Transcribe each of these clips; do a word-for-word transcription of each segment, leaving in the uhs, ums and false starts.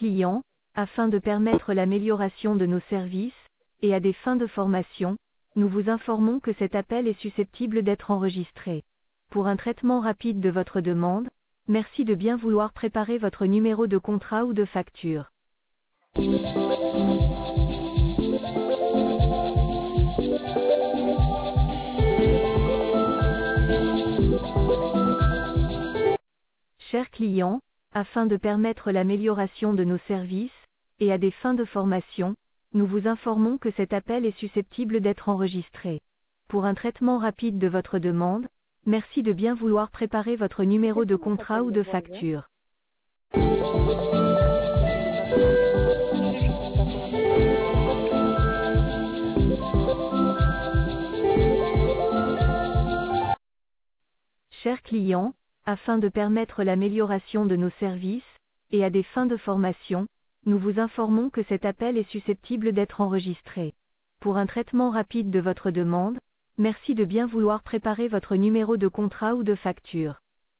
client, afin de permettre l'amélioration de nos services, et à des fins de formation, nous vous informons que cet appel est susceptible d'être enregistré. Pour un traitement rapide de votre demande, merci de bien vouloir préparer votre numéro de contrat ou de facture. Chers clients, afin de permettre l'amélioration de nos services, et à des fins de formation, nous vous informons que cet appel est susceptible d'être enregistré. Pour un traitement rapide de votre demande, merci de bien vouloir préparer votre numéro de contrat ou de facture. Chers clients, afin de permettre l'amélioration de nos services, et à des fins de formation, nous vous informons que cet appel est susceptible d'être enregistré. Pour un traitement rapide de votre demande, merci de bien vouloir préparer votre numéro de contrat ou de facture.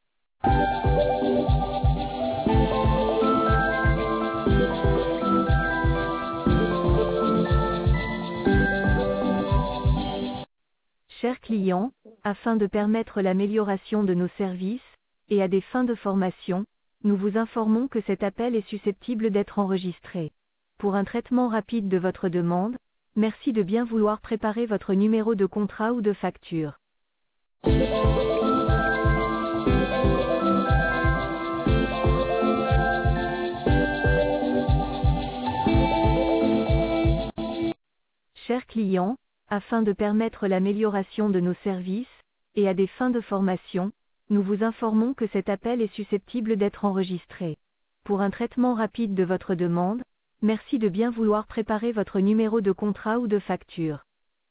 Chers clients, afin de permettre l'amélioration de nos services, et à des fins de formation, nous vous informons que cet appel est susceptible d'être enregistré. Pour un traitement rapide de votre demande, merci de bien vouloir préparer votre numéro de contrat ou de facture. Chers clients, afin de permettre l'amélioration de nos services, et à des fins de formation, nous vous informons que cet appel est susceptible d'être enregistré. Pour un traitement rapide de votre demande, merci de bien vouloir préparer votre numéro de contrat ou de facture.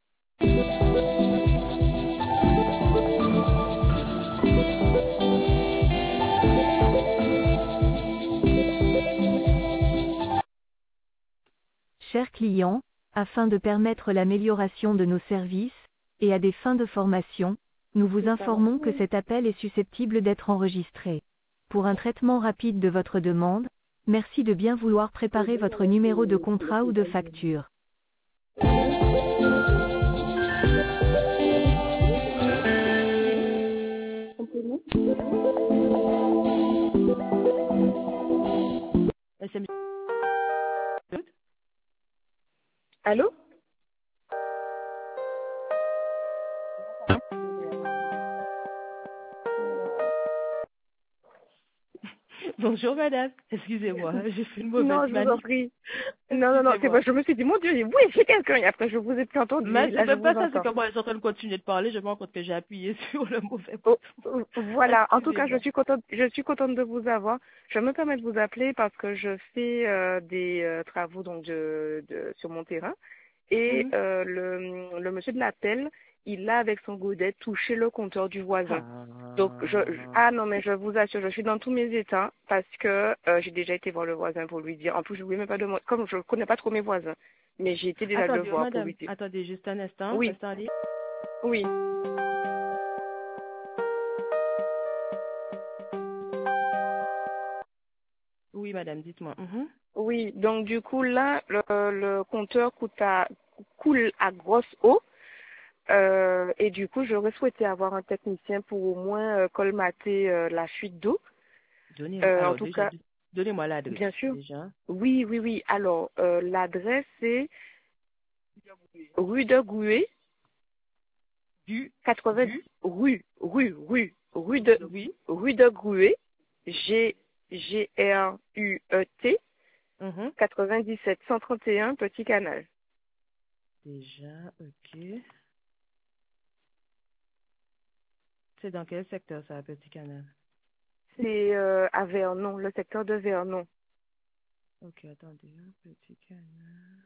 Chers clients, afin de permettre l'amélioration de nos services, et à des fins de formation, nous vous informons que cet appel est susceptible d'être enregistré. Pour un traitement rapide de votre demande, merci de bien vouloir préparer votre numéro de contrat ou de facture. Allô? Bonjour madame, excusez-moi, j'ai fait une mauvaise Non, je vous en manip. prie. Non, non, non, c'est pas, je me suis dit, mon Dieu, oui, c'est quelqu'un, et après je vous ai plus entendu, Mais là c'est je même vous pas ça, c'est entends. que moi je suis en train de continuer de parler, je me rends compte que j'ai appuyé sur le mauvais Oh, bouton. oh, voilà, en tout cas, je Excusez-moi. suis contente, je suis contente de vous avoir. Je me permets de vous appeler parce que je fais euh, des euh, travaux donc de, de, sur mon terrain et Mhm. euh, le, le monsieur de l'appel, il a avec son godet touché le compteur du voisin. Donc, je, je- Ah. ah non, mais je vous assure, je suis dans tous mes états parce que euh, j'ai déjà été voir le voisin pour lui dire. En plus, je ne voulais même pas demander, comme je ne connais pas trop mes voisins, mais j'ai été déjà le Attendez, oh, voir pour madame, lui dire. attendez juste un instant, Oui, restez en ligne. oui, Oui madame, dites-moi. Mhm. oui. Donc, du coup, là, le, le compteur coûte à, coule à grosse eau. Euh, et du coup, j'aurais souhaité avoir un technicien pour au moins euh, colmater euh, la fuite d'eau. Donnez, Euh, en alors tout déjà, cas, donnez-moi l'adresse, bien sûr. déjà. Oui, oui, oui. Alors, euh, l'adresse c'est rue de Gouet, Du, quatre-vingts, du, rue, rue, rue, rue de, oui. rue de Gouet, G, G R U E T, Mhm. quatre-vingt-dix-sept cent trente et un, Petit Canal. Déjà, ok. C'est dans quel secteur ça, Petit Canal? C'est euh, à Vernon, le secteur de Vernon. Ok, attendez, hein, Petit Canal.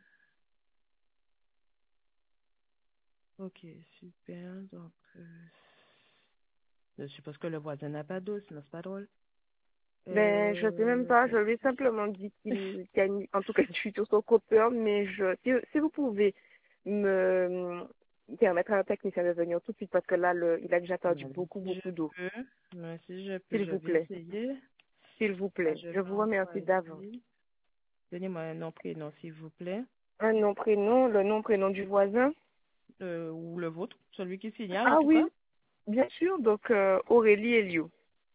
Ok, super. Donc, euh, je suppose que le voisin n'a pas d'eau, sinon c'est pas drôle. Ben, je sais même Euh... pas, je lui ai simplement dit qu'il qu'il y a une- en tout cas, je suis sur son compteur, mais je, si, si vous pouvez me permettre à un technicien de venir tout de suite, parce que là, le, il a déjà perdu Ouais, beaucoup, si je beaucoup d'eau. peux, ouais, si je peux, S'il je vous vais plaît, essayer. s'il vous Ah, plaît. je Je vais vous remercie d'avance. envoyer. Donnez-moi un nom, prénom, s'il vous plaît. Un nom, prénom, le nom, prénom du voisin. Euh, ou le vôtre, celui qui signale, en Ah tout cas. oui, bien sûr. Donc, euh, Aurélie Elio.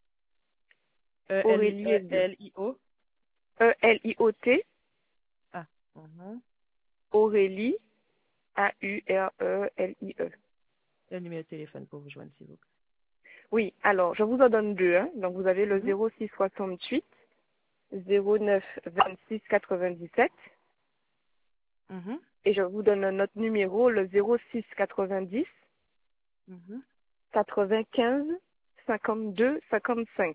Aurélie Elio. E L I O. E L I O T. Ah. mhm. Aurélie. A U R E L I E. Le numéro de téléphone pour vous joindre, s'il vous plaît. Oui, alors, je vous en donne deux. Hein. Donc, vous avez le Mhm. zéro six soixante-huit, zéro neuf vingt-six quatre-vingt-dix-sept. Mhm. Et je vous donne un autre numéro, le zéro six quatre-vingt-dix, Mhm. quatre-vingt-quinze, cinquante-deux, cinquante-cinq.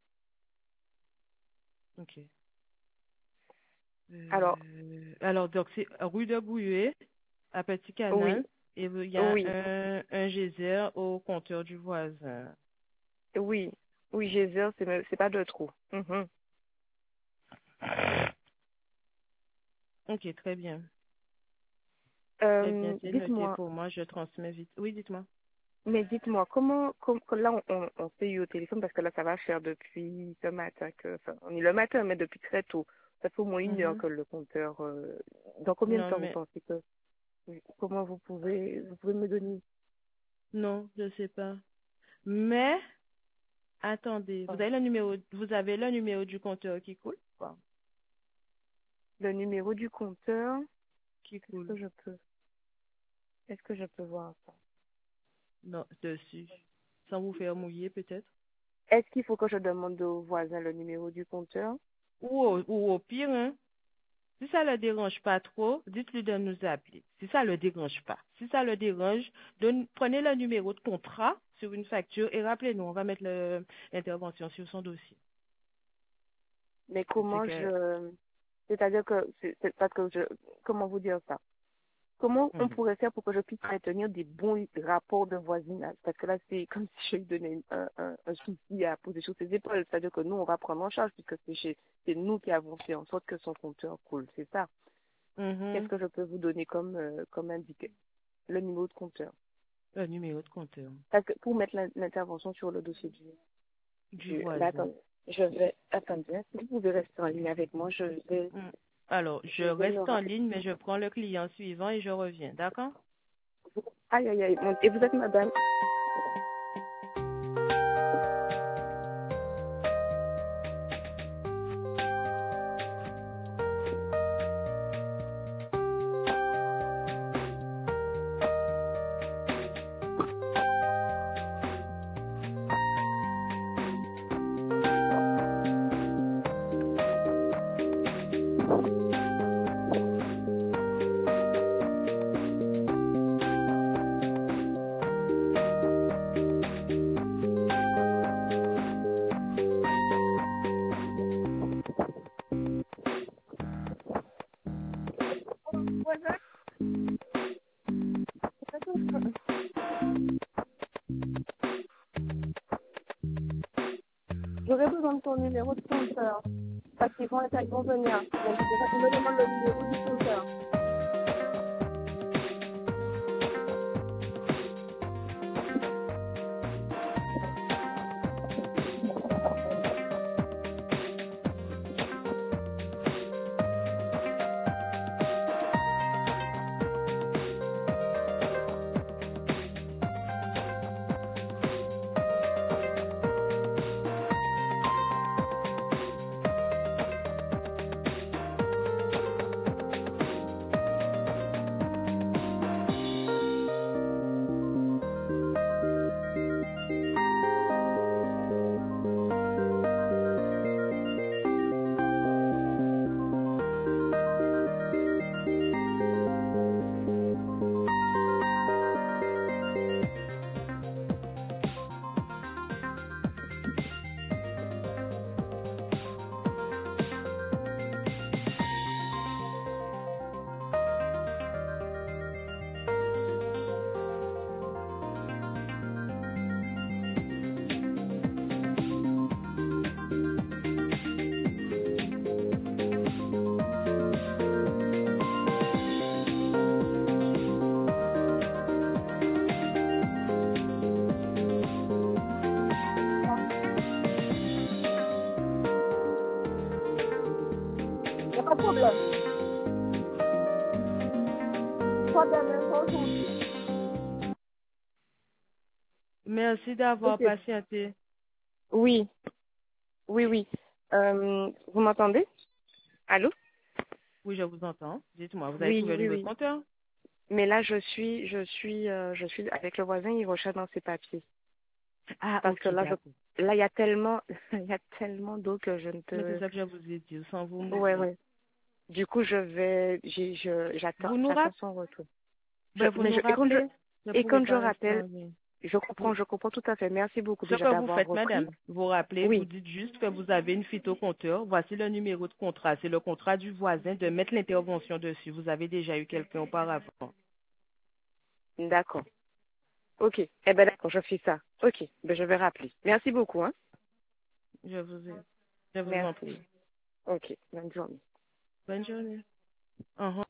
OK. Alors, Euh, alors, donc, c'est rue de Bouillet, à Petit oui, Canal, et il y a oui, un, un geyser au compteur du voisin. oui, oui, Gézer, c'est me- c'est pas de trop. Mhm. OK, très bien. Très bien, Euh, c'est noté dites-moi, pour moi, je transmets vite. Oui, dites-moi. mais dites-moi, comment, com- là, on, on, on s'est eu au téléphone parce que là, ça va faire depuis ce matin, que, enfin, on est le matin, mais depuis très tôt. Ça fait au moins une heure Mhm. que le compteur, euh, dans combien de Non, temps vous mais, pensez que, comment vous pouvez, vous pouvez me donner non, je sais pas. Mais, attendez, vous avez le numéro, vous avez le numéro du compteur qui coule? Quoi? le numéro du compteur? Qui Est-ce coule? que je peux, est-ce que je peux voir ça? Non, dessus. Sans vous faire mouiller, peut-être? Est-ce qu'il faut que je demande au voisin le numéro du compteur? Ou au, ou au pire, hein, si ça le dérange pas trop, dites-lui de nous appeler. Si ça le dérange pas. Si ça le dérange, donne- prenez le numéro de contrat sur une facture et rappelez-nous, on va mettre le- l'intervention sur son dossier. Mais C'est comment que, je, c'est-à-dire que, c'est c'est parce que je, comment vous dire ça? Comment on Mhm. pourrait faire pour que je puisse maintenir des bons rapports de voisinage? Parce que là, c'est comme si je lui donnais un, un, un souci à poser sur ses épaules. C'est-à-dire que nous, on va prendre en charge puisque c'est chez, c'est nous qui avons fait en sorte que son compteur coule. C'est ça. Qu'est-ce Mhm. que je peux vous donner comme, euh, comme indiqué? Le numéro de compteur. Le numéro de compteur Parce que pour mettre l'in- l'intervention sur le dossier du, du du, là, voisin. attendez, je vais, attendez, hein, si vous pouvez rester en ligne avec moi, je vais, Mm. Alors, je je vais me reste en rappeler. ligne, mais je prends le client suivant et je reviens. D'accord? Aïe, aïe, aïe. Et vous êtes madame? Voisin? J'aurais besoin de ton numéro de compteur. Parce qu'ils vont être à convenir. Donc, c'est ça qu'il me demande le numéro du compteur. problème. Soit demain, soit aujourd'hui. Merci d'avoir Ok. patienté. Oui, oui, oui. Euh, vous m'entendez? Allô? Oui, je vous entends. Dites-moi, vous avez Oui, trouvé le oui, numéro de oui. compteur? Mais là, je suis, je suis, euh, je suis avec le voisin, il recherche dans ses papiers. Ah, Parce ok, que là, je, d'accord. là, il y a tellement, il y a tellement d'eau que je ne Mais c'est te. ça que je vous ai dit, sans vous Ouais, mouiller. ouais. Du coup, je vais, j'ai, je, j'attends, Vous nous j'attends rappelez? son retour. Je, Ben, vous mais nous je, et quand je, rappelez? Je ne et pourrai quand je pas rester rappelle, en ligne. je comprends, Vous- je comprends tout à fait. Merci beaucoup Ce déjà que vous d'avoir faites, repris. madame, vous rappelez, vous Oui, dites juste que vous avez une phytocompteur. Voici le numéro de contrat. C'est le contrat du voisin de mettre l'intervention dessus. Vous avez déjà eu quelqu'un auparavant. d'accord. Ok. Eh ben d'accord, je fais ça. Ok. Ben je vais rappeler. Merci beaucoup, hein. Je vous, ai- je vous en Merci. prie. Ok. Bonne journée. Bonne journée. Au revoir.